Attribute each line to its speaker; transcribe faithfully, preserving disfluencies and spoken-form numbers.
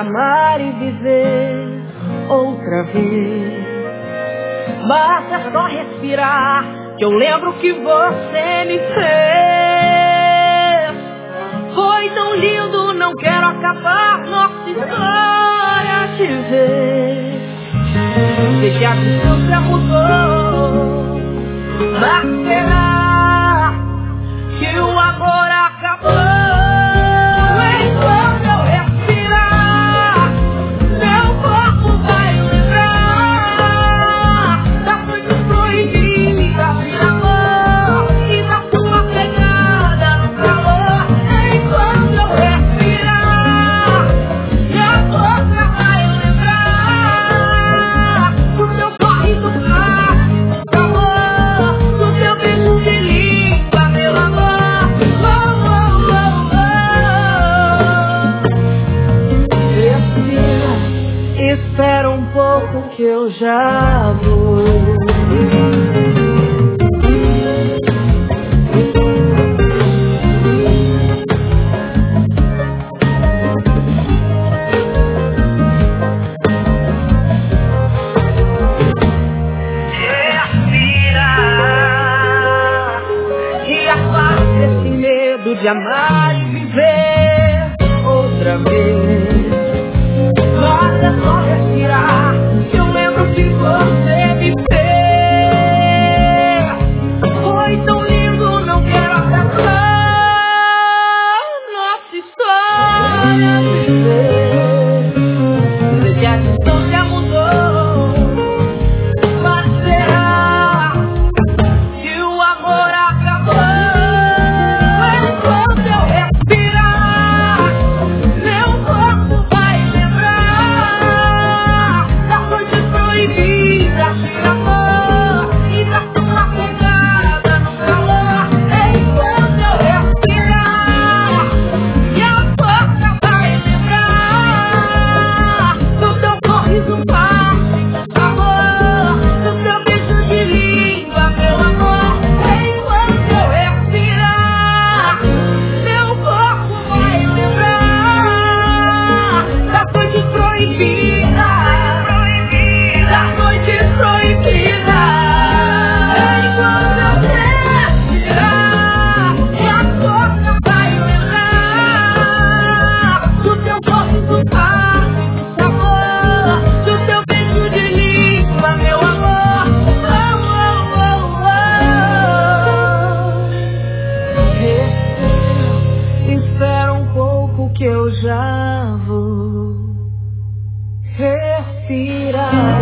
Speaker 1: amar e viver outra vez. Basta só respirar, que eu lembro que você me fez. Foi tão lindo, não quero acabar nossa história de vez. Sei que a distância mudou, mas será que o amor acabou? Enquanto eu respirar, meu corpo vai lembrar da noite proibida de amor e da sua pegada no calor. Enquanto eu respirar, minha boca vai lembrar do teu corre do mar, do amor, do teu beijo de língua, meu amor. Oh, oh, oh, oh. Respira, espera um pouco que eu já vou. E afaste esse medo de amar e viver outra vez. Basta só respirar, que eu lembro que você me fez. Foi tão lindo, não quero acabar nossa história de vez. Sei que a distância mudou, mas será que o amor acabou? Enquanto eu respirar, meu corpo vai lembrar da noite proibida de amor e da sua pegada no calor. Enquanto eu respirar, minha boca vai lembrar do teu sorriso mágico, amor, do teu beijo de língua, meu amor. Enquanto eu respirar, meu corpo vai lembrar da noite proibida, da noite proibida. Enquanto eu respirar, minha boca vai lembrar do teu sorriso mágico, amor, do teu beijo de língua, meu amor. Oh, oh, oh, oh. Respira, espera um pouco que eu já vou. Respira.